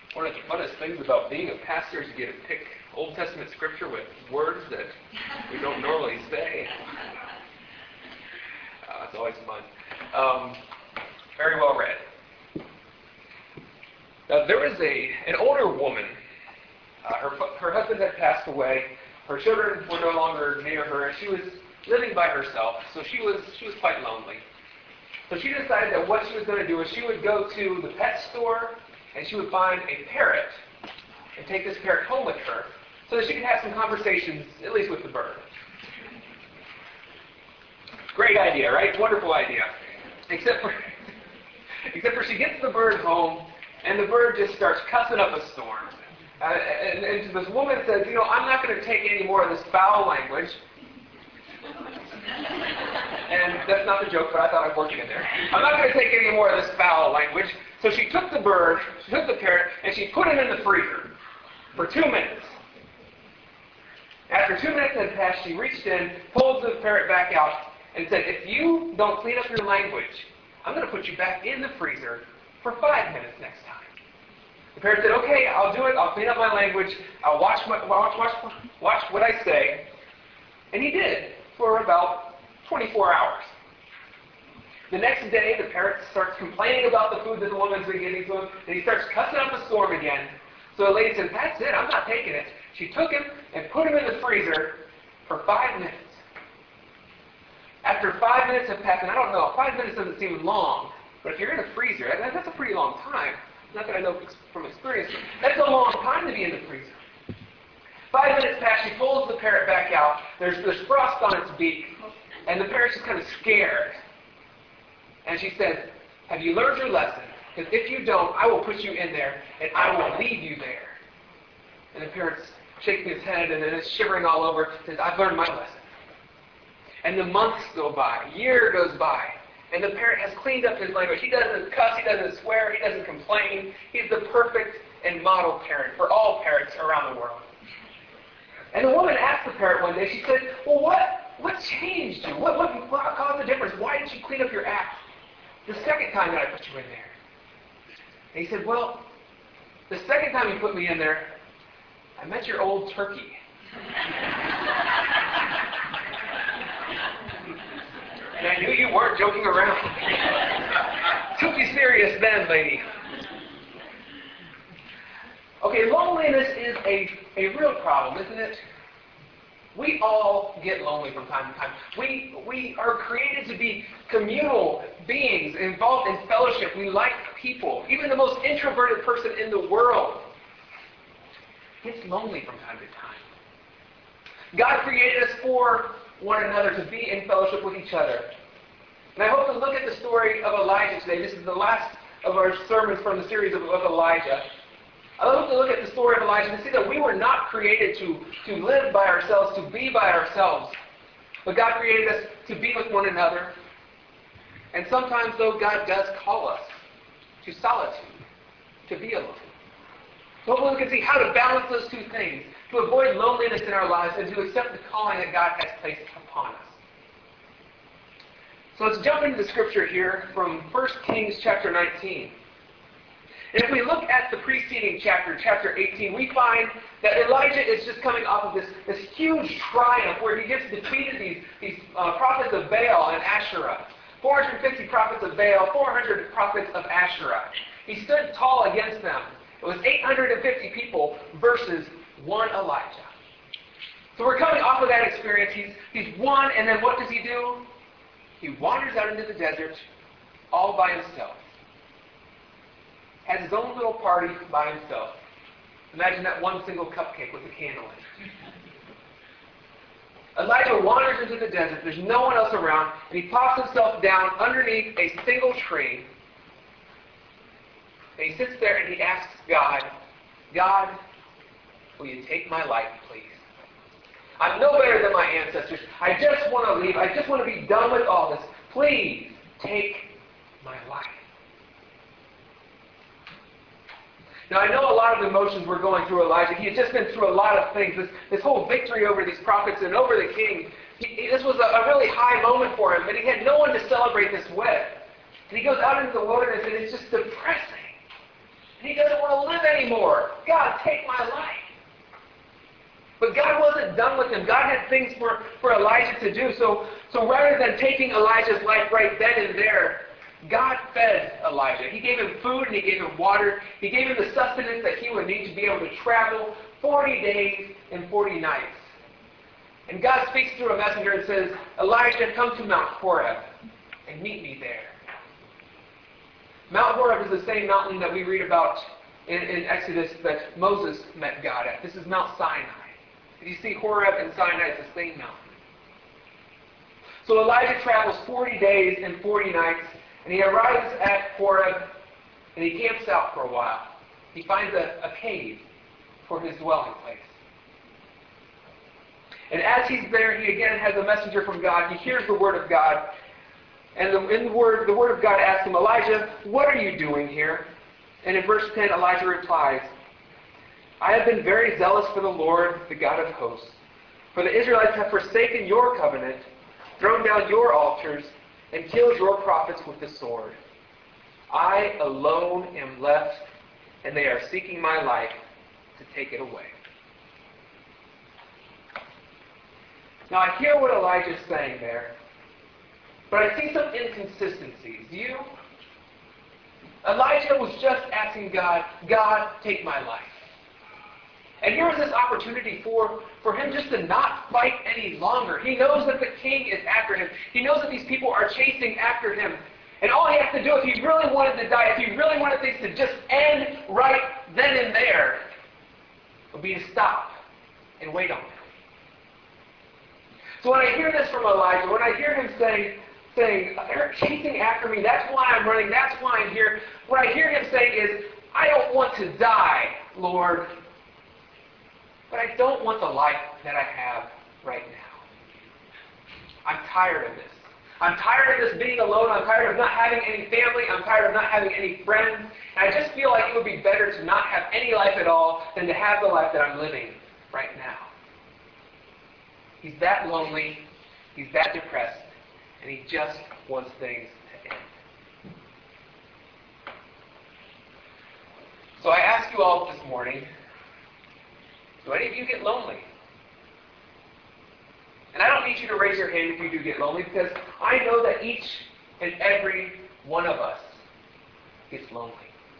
One of the funnest things about being a pastor is you get to pick Old Testament scripture with words that we don't normally say. It's always fun. Very well read. Now, there was an older woman. Her husband had passed away. Her children were no longer near her, and she was living by herself. So she was quite lonely. So she decided that what she was going to do is she would go to the pet store and she would find a parrot and take this parrot home with her so that she could have some conversations, at least with the bird. Great idea, right? Wonderful idea. Except for she gets the bird home and the bird just starts cussing up a storm. And this woman says, I'm not going to take any more of this foul language. And that's not the joke, but I thought I'd work it in there. I'm not going to take any more of this foul language. So she took the bird, she took the parrot, and she put him in the freezer for 2 minutes. After 2 minutes had passed, she reached in, pulled the parrot back out, and said, if you don't clean up your language, I'm going to put you back in the freezer for 5 minutes next time. The parrot said, okay, I'll do it. I'll clean up my language. I'll watch what I say. And he did for about 24 hours. The next day, the parrot starts complaining about the food that the woman's been giving to him, and he starts cussing up a storm again. So the lady says, that's it, I'm not taking it. She took him and put him in the freezer for 5 minutes. After 5 minutes have passed, and I don't know, 5 minutes doesn't seem long, but if you're in a freezer, that's a pretty long time. Not that I know from experience, but that's a long time to be in the freezer. 5 minutes pass, she pulls the parrot back out. There's frost on its beak, and the parrot's just kind of scared. And she says, have you learned your lesson? Because if you don't, I will put you in there, and I will leave you there. And the parrot's shaking his head, and then it's shivering all over, says, I've learned my lesson. And the months go by, a year goes by, and the parrot has cleaned up his language. He doesn't cuss, he doesn't swear, he doesn't complain. He's the perfect and model parent for all parrots around the world. And the woman asked the parrot one day, she said, well, what changed you? What caused the difference? Why did you clean up your act the second time that I put you in there? And he said, well, the second time you put me in there, I met your old turkey. And I knew you weren't joking around. Took you serious then, lady. Okay, loneliness is a real problem, isn't it? We all get lonely from time to time. We are created to be communal beings involved in fellowship. We like people. Even the most introverted person in the world gets lonely from time to time. God created us for one another to be in fellowship with each other. And I hope to look at the story of Elijah today. This is the last of our sermons from the series of Elijah. I hope to look at the story of Elijah and see that we were not created to live by ourselves, to be by ourselves. But God created us to be with one another. And sometimes, though, God does call us to solitude, to be alone. So hopefully we can see how to balance those two things, to avoid loneliness in our lives and to accept the calling that God has placed upon us. So let's jump into the scripture here from 1 Kings chapter 19. And if we look at the preceding chapter, chapter 18, we find that Elijah is just coming off of this huge triumph where he gets defeated these prophets of Baal and Asherah. 450 prophets of Baal, 400 prophets of Asherah. He stood tall against them. It was 850 people versus one Elijah. So we're coming off of that experience. He's won, and then what does he do? He wanders out into the desert all by himself. Has his own little party by himself. Imagine that one single cupcake with a candle in it. Elijah wanders into the desert. There's no one else around. And he pops himself down underneath a single tree. And he sits there and he asks God, God, will you take my life, please? I'm no better than my ancestors. I just want to leave. I just want to be done with all this. Please take my life. Now, I know a lot of emotions were going through Elijah. He had just been through a lot of things. This whole victory over these prophets and over the king, this was a really high moment for him, but he had no one to celebrate this with. And he goes out into the wilderness, and it's just depressing. And he doesn't want to live anymore. God, take my life. But God wasn't done with him. God had things for Elijah to do. So rather than taking Elijah's life right then and there, God fed Elijah. He gave him food and he gave him water. He gave him the sustenance that he would need to be able to travel 40 days and 40 nights. And God speaks through a messenger and says, Elijah, come to Mount Horeb and meet me there. Mount Horeb is the same mountain that we read about in Exodus that Moses met God at. This is Mount Sinai. You see Horeb and Sinai, it's the same mountain. So Elijah travels 40 days and 40 nights, and he arrives at Horeb, and he camps out for a while. He finds a cave for his dwelling place. And as he's there, he again has a messenger from God. He hears the word of God, and the word of God asks him, Elijah, what are you doing here? And in verse 10, Elijah replies, I have been very zealous for the Lord, the God of hosts. For the Israelites have forsaken your covenant, thrown down your altars, and killed your prophets with the sword. I alone am left, and they are seeking my life to take it away. Now I hear what Elijah's saying there, but I see some inconsistencies. Do you? Elijah was just asking God, God, take my life. And here is this opportunity for him just to not fight any longer. He knows that the king is after him. He knows that these people are chasing after him. And all he has to do, if he really wanted to die, if he really wanted things to just end right then and there, would be to stop and wait on him. So when I hear this from Elijah, when I hear him saying, they're chasing after me, that's why I'm running, that's why I'm here, what I hear him saying is, I don't want to die, Lord, but I don't want the life that I have right now. I'm tired of this. I'm tired of this being alone. I'm tired of not having any family. I'm tired of not having any friends. And I just feel like it would be better to not have any life at all than to have the life that I'm living right now. He's that lonely. He's that depressed. And he just wants things to end. So I ask you all this morning, do any of you get lonely? And I don't need you to raise your hand if you do get lonely, because I know that each and every one of us gets lonely.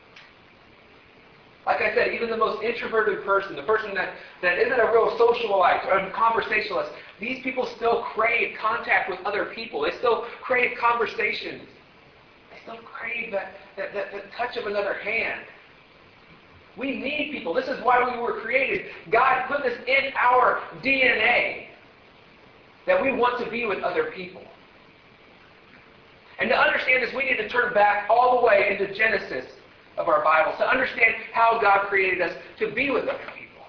Like I said, even the most introverted person, the person that isn't a real socialite or a conversationalist, these people still crave contact with other people. They still crave conversations. They still crave the touch of another hand. We need people. This is why we were created. God put this in our DNA, that we want to be with other people. And to understand this, we need to turn back all the way into Genesis of our Bible to understand how God created us to be with other people.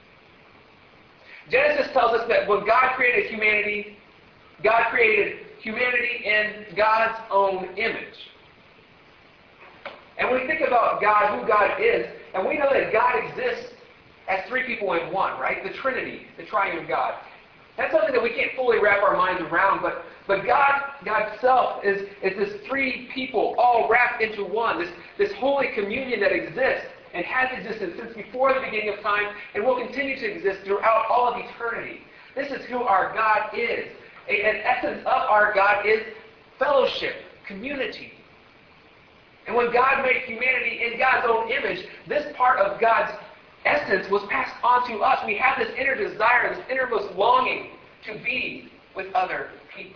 Genesis tells us that when God created humanity, God created humanity in God's own image. And when we think about God, who God is, and we know that God exists as three people in one, right? The Trinity, the triune God. That's something that we can't fully wrap our minds around, but God's self is this three people all wrapped into one, this holy communion that exists and has existed since before the beginning of time and will continue to exist throughout all of eternity. This is who our God is. An essence of our God is fellowship, community. And when God made humanity in God's own image, this part of God's essence was passed on to us. We have this inner desire, this innermost longing to be with other people.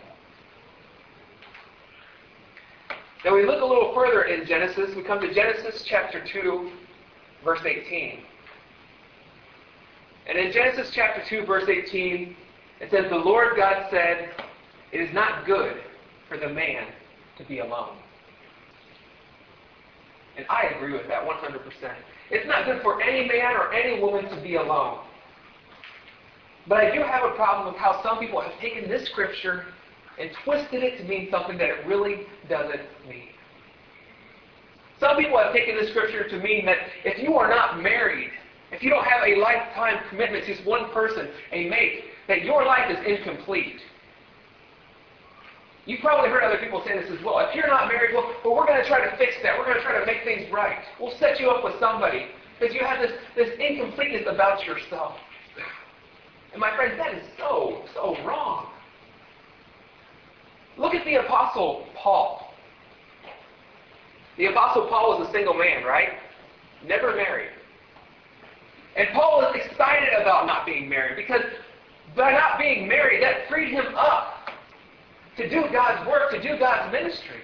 Now we look a little further in Genesis. We come to Genesis chapter 2, verse 18. And in Genesis chapter 2, verse 18, it says, "The Lord God said, it is not good for the man to be alone." And I agree with that 100%. It's not good for any man or any woman to be alone. But I do have a problem with how some people have taken this scripture and twisted it to mean something that it really doesn't mean. Some people have taken this scripture to mean that if you are not married, if you don't have a lifetime commitment to one person, a mate, that your life is incomplete. You've probably heard other people say this as well. If you're not married, well, we're going to try to fix that. We're going to try to make things right. We'll set you up with somebody because you have this incompleteness about yourself. And my friends, that is so wrong. Look at the Apostle Paul. The Apostle Paul was a single man, right? Never married. And Paul was excited about not being married because by not being married, that freed him up to do God's work, to do God's ministry.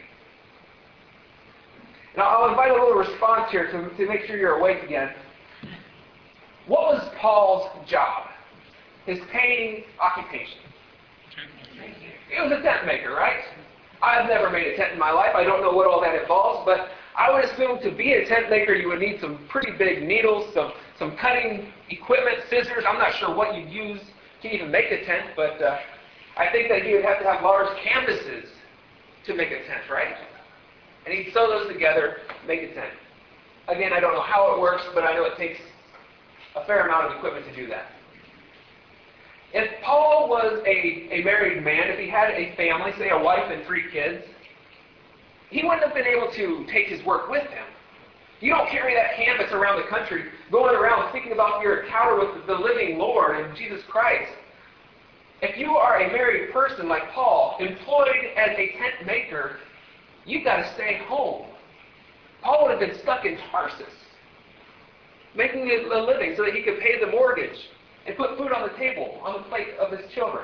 Now, I'll invite a little response here to make sure you're awake again. What was Paul's job? His paying occupation? He was a tent maker, right? I've never made a tent in my life. I don't know what all that involves, but I would assume to be a tent maker, you would need some pretty big needles, some cutting equipment, scissors. I'm not sure what you'd use to even make a tent, but I think that he would have to have large canvases to make a tent, right? And he'd sew those together, make a tent. Again, I don't know how it works, but I know it takes a fair amount of equipment to do that. If Paul was a married man, if he had a family, say a wife and 3 kids, he wouldn't have been able to take his work with him. You don't carry that canvas around the country, going around thinking about your encounter with the living Lord and Jesus Christ. If you are a married person like Paul, employed as a tent maker, you've got to stay home. Paul would have been stuck in Tarsus, making a living so that he could pay the mortgage and put food on the table, on the plate of his children.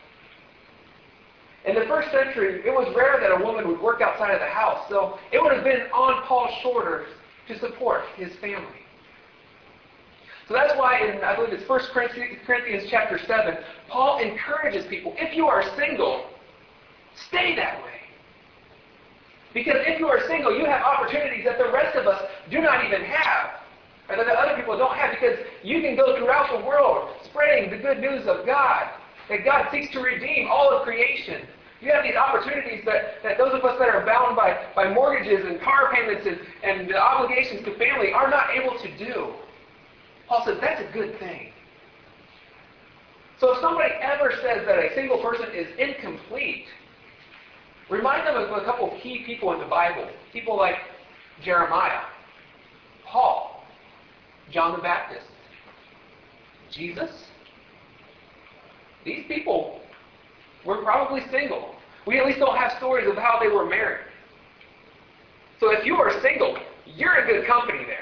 In the first century, it was rare that a woman would work outside of the house, so it would have been on Paul's shoulders to support his family. So that's why in, I believe it's 1 Corinthians chapter 7, Paul encourages people, if you are single, stay that way. Because if you are single, you have opportunities that the rest of us do not even have, or that the other people don't have, because you can go throughout the world spreading the good news of God, that God seeks to redeem all of creation. You have these opportunities that those of us that are bound by mortgages and car payments and obligations to family are not able to do. Paul says that's a good thing. So if somebody ever says that a single person is incomplete, remind them of a couple of key people in the Bible. People like Jeremiah, Paul, John the Baptist, Jesus. These people were probably single. We at least don't have stories of how they were married. So if you are single, you're in good company there.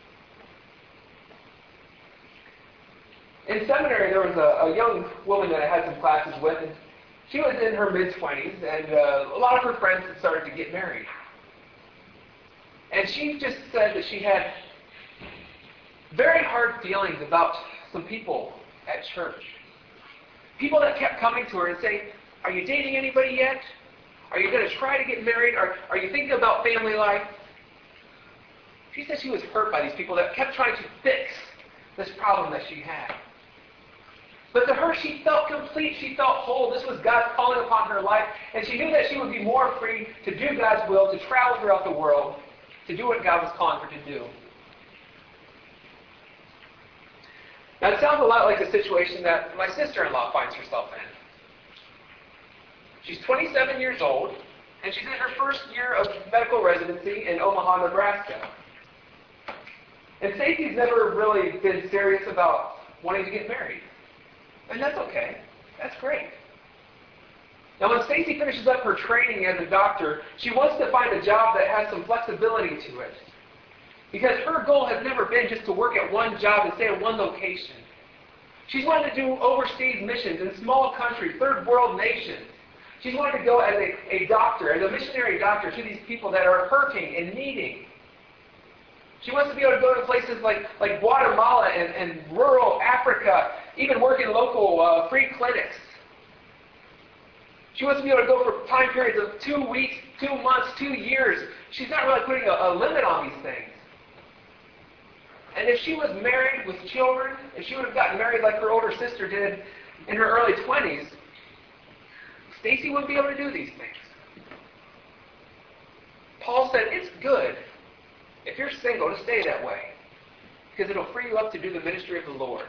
In seminary, there was a young woman that I had some classes with, and she was in her mid-20s, and a lot of her friends had started to get married. And she just said that she had very hard feelings about some people at church. People that kept coming to her and saying, are you dating anybody yet? Are you going to try to get married? Are you thinking about family life? She said she was hurt by these people that kept trying to fix this problem that she had. But to her, she felt complete. She felt whole. This was God's calling upon her life. And she knew that she would be more free to do God's will, to travel throughout the world, to do what God was calling her to do. Now, it sounds a lot like the situation that my sister-in-law finds herself in. She's 27 years old, and she's in her first year of medical residency in Omaha, Nebraska. And Stacey's never really been serious about wanting to get married. And that's okay. That's great. Now, when Stacey finishes up her training as a doctor, she wants to find a job that has some flexibility to it. Because her goal has never been just to work at one job and stay at one location. She's wanted to do overseas missions in small countries, third world nations. She's wanted to go as a doctor, as a missionary doctor to these people that are hurting and needing. She wants to be able to go to places like Guatemala and rural Africa, even work in local free clinics. She wants to be able to go for time periods of 2 weeks, 2 months, 2 years. She's not really putting a limit on these things. And if she was married with children, if she would have gotten married like her older sister did in her early 20s, Stacey wouldn't be able to do these things. Paul said, it's good if you're single to stay that way, because it'll free you up to do the ministry of the Lord.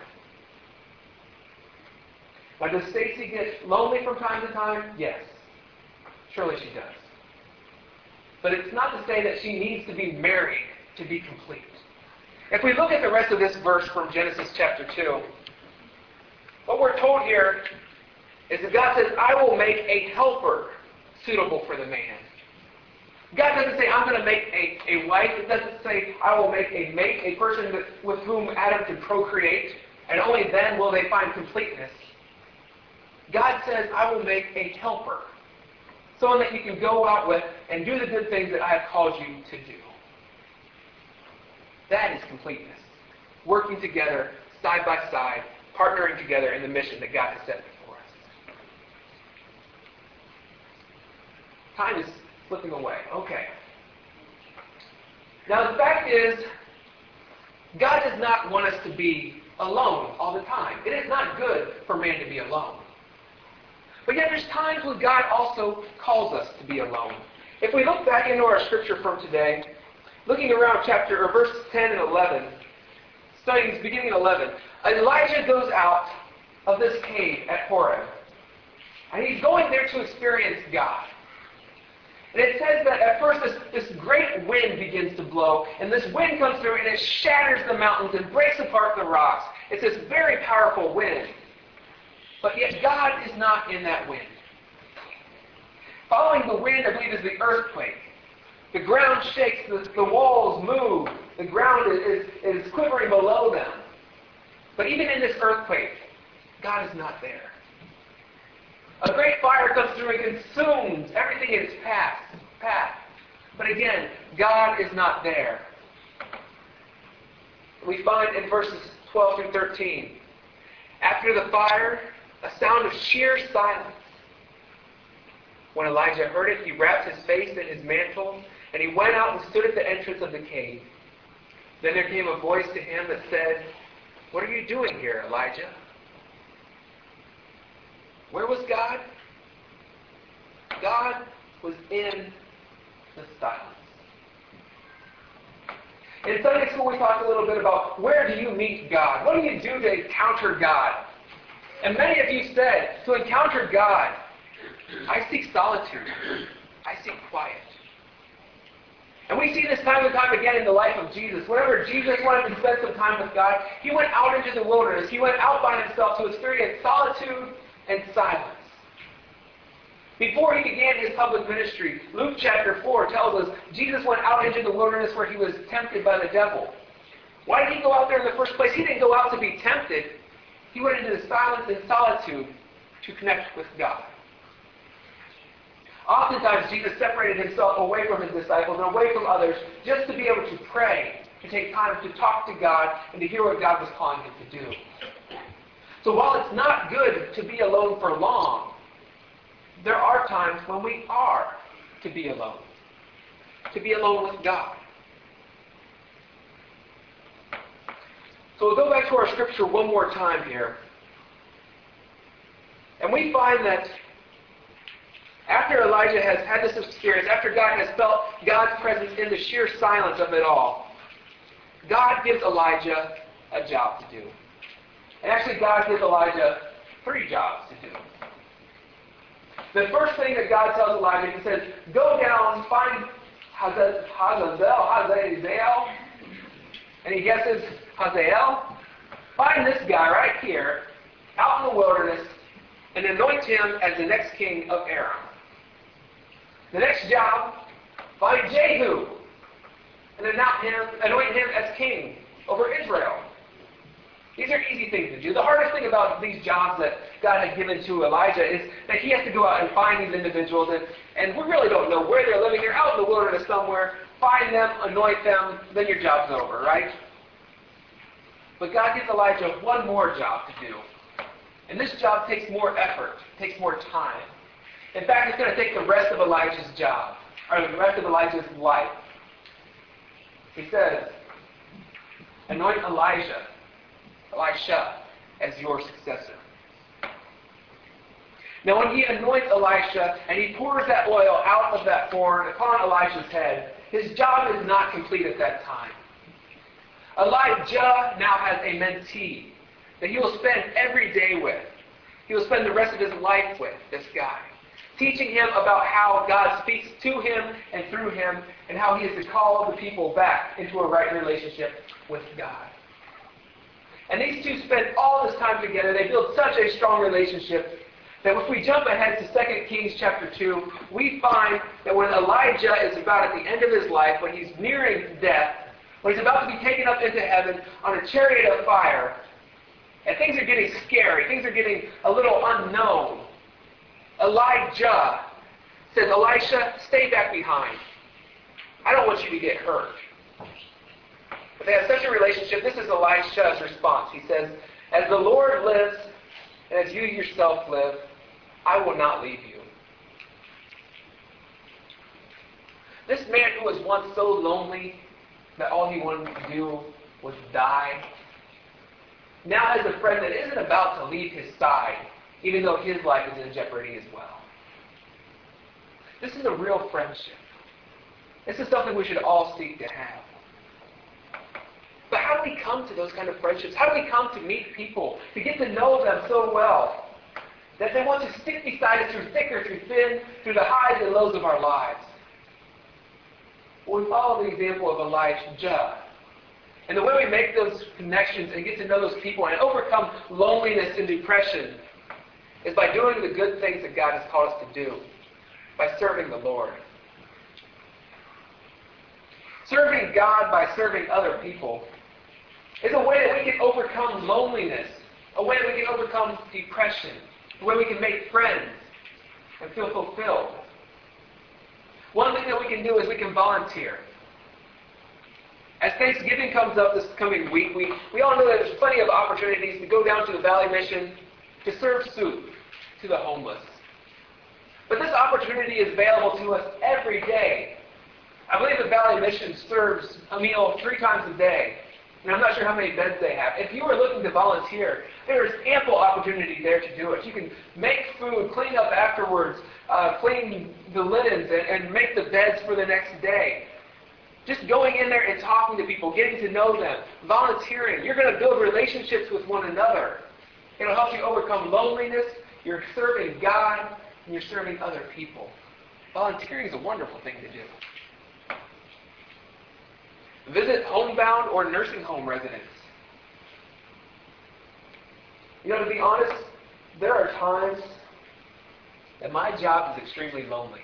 Now, does Stacey get lonely from time to time? Yes. Surely she does. But it's not to say that she needs to be married to be complete. If we look at the rest of this verse from Genesis chapter 2, what we're told here is that God says, I will make a helper suitable for the man. God doesn't say, I'm going to make a wife. It doesn't say, I will make a mate, a person with whom Adam can procreate, and only then will they find completeness. God says, I will make a helper. Someone that you can go out with and do the good things that I have called you to do. That is completeness. Working together, side by side, partnering together in the mission that God has set before us. Time is slipping away. Okay. Now the fact is, God does not want us to be alone all the time. It is not good for man to be alone. But yet there's times when God also calls us to be alone. If we look back into our scripture from today, looking around verses 10 and 11, studying beginning at 11, Elijah goes out of this cave at Horeb. And he's going there to experience God. And it says that at first this great wind begins to blow, and this wind comes through and it shatters the mountains and breaks apart the rocks. It's this very powerful wind. But yet God is not in that wind. Following the wind, I believe, is the earthquake. The ground shakes, the walls move, the ground is quivering below them. But even in this earthquake, God is not there. A great fire comes through and consumes everything in its path. But again, God is not there. We find in verses 12 through 13, after the fire, a sound of sheer silence. When Elijah heard it, he wrapped his face in his mantle, and he went out and stood at the entrance of the cave. Then there came a voice to him that said, "What are you doing here, Elijah?" Where was God? God was in the silence. In Sunday school, we talked a little bit about where do you meet God? What do you do to encounter God? And many of you said, to encounter God, I seek solitude. I seek quiet. And we see this time and time again in the life of Jesus. Whenever Jesus wanted to spend some time with God, he went out into the wilderness. He went out by himself to experience solitude and silence. Before he began his public ministry, Luke chapter 4 tells us Jesus went out into the wilderness where he was tempted by the devil. Why did he go out there in the first place? He didn't go out to be tempted. He went into the silence and solitude to connect with God. Oftentimes, Jesus separated himself away from his disciples and away from others just to be able to pray, to take time to talk to God and to hear what God was calling him to do. So while it's not good to be alone for long, there are times when we are to be alone with God. So we'll go back to our scripture one more time here. And we find that after Elijah has had this experience, after God has felt God's presence in the sheer silence of it all, God gives Elijah a job to do. And actually, God gives Elijah 3 jobs to do. The first thing that God tells Elijah, he says, go down, find Hazael, and he guesses Hazael. Find this guy right here, out in the wilderness, and anoint him as the next king of Aram. The next job, find Jehu, and anoint him as king over Israel. These are easy things to do. The hardest thing about these jobs that God had given to Elijah is that he has to go out and find these individuals, and we really don't know where they're living. They're out in the wilderness somewhere. Find them, anoint them, then your job's over, right? But God gives Elijah one more job to do. And this job takes more effort, takes more time. In fact, it's going to take the rest of Elijah's job, or the rest of Elijah's life. He says, anoint Elisha, as your successor. Now when he anoints Elisha and he pours that oil out of that horn upon Elisha's head, his job is not complete at that time. Elijah now has a mentee that he will spend every day with. He will spend the rest of his life with this guy. teaching him about how God speaks to him and through him, and how he is to call the people back into a right relationship with God. And these two spend all this time together. They build such a strong relationship that if we jump ahead to 2 Kings chapter 2, we find that when Elijah is about at the end of his life, when he's nearing death, when he's about to be taken up into heaven on a chariot of fire, and things are getting scary, things are getting a little unknown, Elijah says, Elisha, stay back behind. I don't want you to get hurt. But they have such a relationship. This is Elisha's response. He says, as the Lord lives, and as you yourself live, I will not leave you. This man who was once so lonely that all he wanted to do was die, now has a friend that isn't about to leave his side, even though his life is in jeopardy as well. This is a real friendship. This is something we should all seek to have. But how do we come to those kind of friendships? How do we come to meet people, to get to know them so well, that they want to stick beside us through thick or through thin, through the highs and lows of our lives? Well, we follow the example of Elijah. And the way we make those connections and get to know those people and overcome loneliness and depression is by doing the good things that God has called us to do, by serving the Lord. Serving God by serving other people is a way that we can overcome loneliness, a way that we can overcome depression, a way we can make friends and feel fulfilled. One thing that we can do is we can volunteer. As Thanksgiving comes up this coming week, we all know that there's plenty of opportunities to go down to the Valley Mission to serve soup to the homeless. But this opportunity is available to us every day. I believe the Valley Mission serves a meal 3 times a day. And I'm not sure how many beds they have. If you are looking to volunteer, there is ample opportunity there to do it. You can make food, clean up afterwards, clean the linens, and make the beds for the next day. Just going in there and talking to people, getting to know them, volunteering. You're going to build relationships with one another. It'll help you overcome loneliness. You're serving God, and you're serving other people. Volunteering is a wonderful thing to do. Visit homebound or nursing home residents. You know, to be honest, there are times that my job is extremely lonely.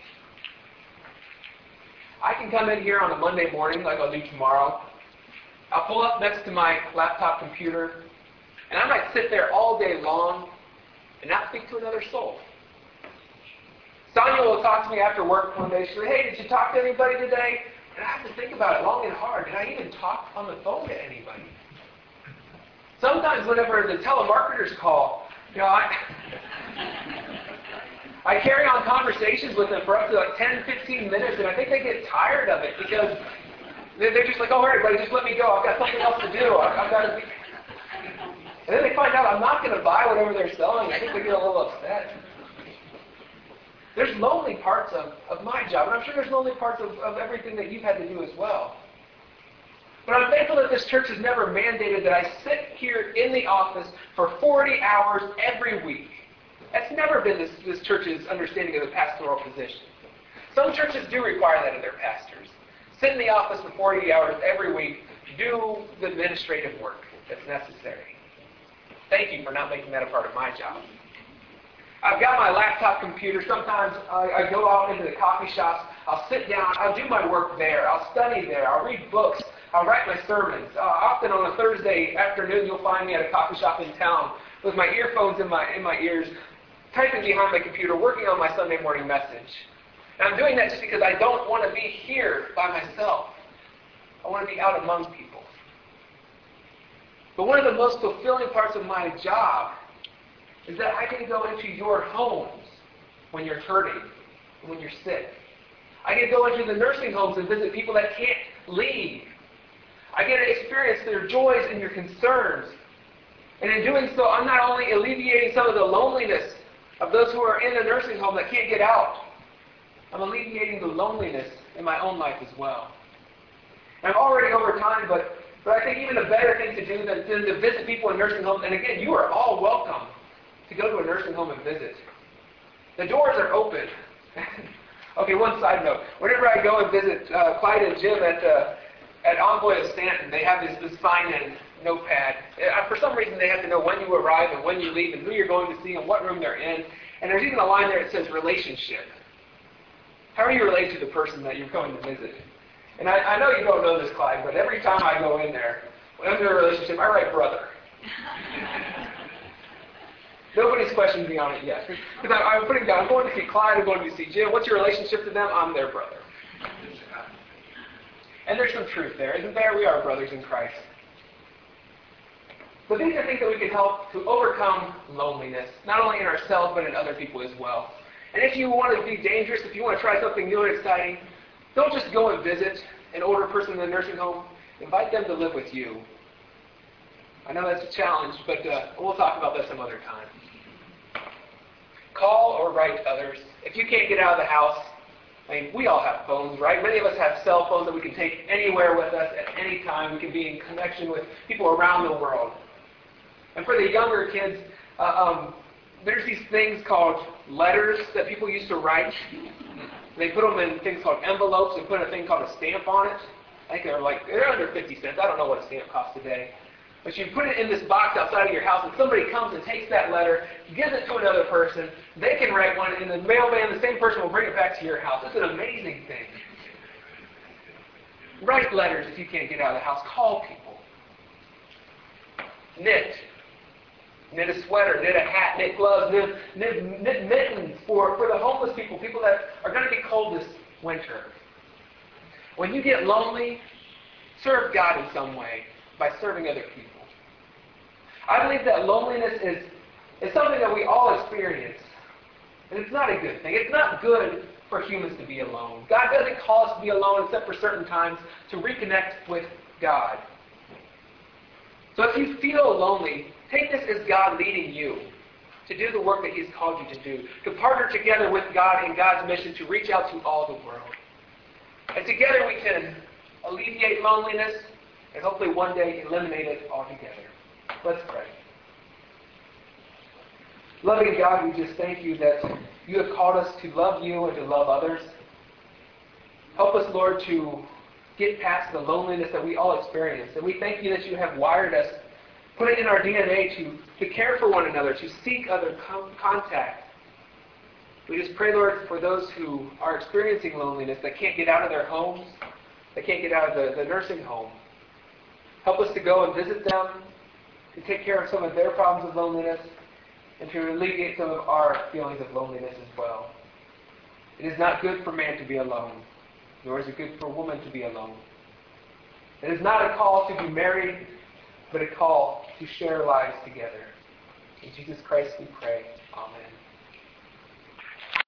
I can come in here on a Monday morning like I'll do tomorrow. I'll pull up next to my laptop computer, and I might sit there all day long and not speak to another soul. Sonia will talk to me after work one day. She'll say, hey, did you talk to anybody today? And I have to think about it long and hard. Did I even talk on the phone to anybody? Sometimes whenever the telemarketers call, you know, I carry on conversations with them for up to like 10, 15 minutes, and I think they get tired of it because they're just like, oh, everybody, just let me go. I've got something else to do. I've got to be... And then they find out I'm not going to buy whatever they're selling. I think they get a little upset. There's lonely parts of my job, and I'm sure there's lonely parts of everything that you've had to do as well. But I'm thankful that this church has never mandated that I sit here in the office for 40 hours every week. That's never been this church's understanding of the pastoral position. Some churches do require that of their pastors. Sit in the office for 40 hours every week, do the administrative work that's necessary. Thank you for not making that a part of my job. I've got my laptop computer. Sometimes I go out into the coffee shops. I'll sit down. I'll do my work there. I'll study there. I'll read books. I'll write my sermons. Often on a Thursday afternoon, you'll find me at a coffee shop in town with my earphones in my ears, typing behind my computer, working on my Sunday morning message. And I'm doing that just because I don't want to be here by myself. I want to be out among people. But one of the most fulfilling parts of my job is that I can go into your homes when you're hurting, and when you're sick. I get to go into the nursing homes and visit people that can't leave. I get to experience their joys and your concerns. And in doing so, I'm not only alleviating some of the loneliness of those who are in a nursing home that can't get out, I'm alleviating the loneliness in my own life as well. And I'm already over time, but I think even a better thing to do than to visit people in nursing homes, and again, you are all welcome to go to a nursing home and visit, The doors are open. Okay, one side note. Whenever I go and visit Clyde and Jim at Envoy of Stanton, they have this sign-in notepad. For some reason, they have to know when you arrive and when you leave and who you're going to see and what room they're in. And there's even a line there that says relationship. How are you related to the person that you're going to visit? And I know you don't know this, Clyde, but every time I go in there, when I'm in a relationship, I write brother. Nobody's questioned me on it yet. Because I'm putting down, I'm going to see Clyde, I'm going to see Jim. What's your relationship to them? I'm their brother. And there's some truth there, isn't there? We are brothers in Christ. But these are things that we can help to overcome loneliness, not only in ourselves, but in other people as well. And if you want to be dangerous, if you want to try something new and exciting, don't just go and visit an older person in the nursing home. Invite them to live with you. I know that's a challenge, but we'll talk about that some other time. Call or write others. If you can't get out of the house, I mean, we all have phones, right? Many of us have cell phones that we can take anywhere with us at any time. We can be in connection with people around the world. And for the younger kids, there's these things called letters that people used to write. They put them in things called envelopes and put a thing called a stamp on it. I think they're under 50 cents. I don't know what a stamp costs today. But you put it in this box outside of your house, and somebody comes and takes that letter, gives it to another person. They can write one, and the mailman, the same person, will bring it back to your house. It's an amazing thing. Write letters if you can't get out of the house. Call people. Knit. Knit a sweater, knit a hat, knit gloves, knit mittens for the homeless people that are going to be cold this winter. When you get lonely, serve God in some way by serving other people. I believe that loneliness is something that we all experience. And it's not a good thing. It's not good for humans to be alone. God doesn't call us to be alone except for certain times to reconnect with God. So if you feel lonely, take this as God leading you to do the work that He's called you to do, to partner together with God in God's mission to reach out to all the world. And together we can alleviate loneliness and hopefully one day eliminate it altogether. Let's pray. Loving God, we just thank you that you have called us to love you and to love others. Help us, Lord, to get past the loneliness that we all experience. And we thank you that you have wired us, put it in our DNA to care for one another, to seek other contact. We just pray, Lord, for those who are experiencing loneliness, that can't get out of their homes, that can't get out of the nursing home. Help us to go and visit them, to take care of some of their problems of loneliness, and to alleviate some of our feelings of loneliness as well. It is not good for man to be alone, nor is it good for a woman to be alone. It is not a call to be married, but a call to share lives together. In Jesus Christ we pray. Amen.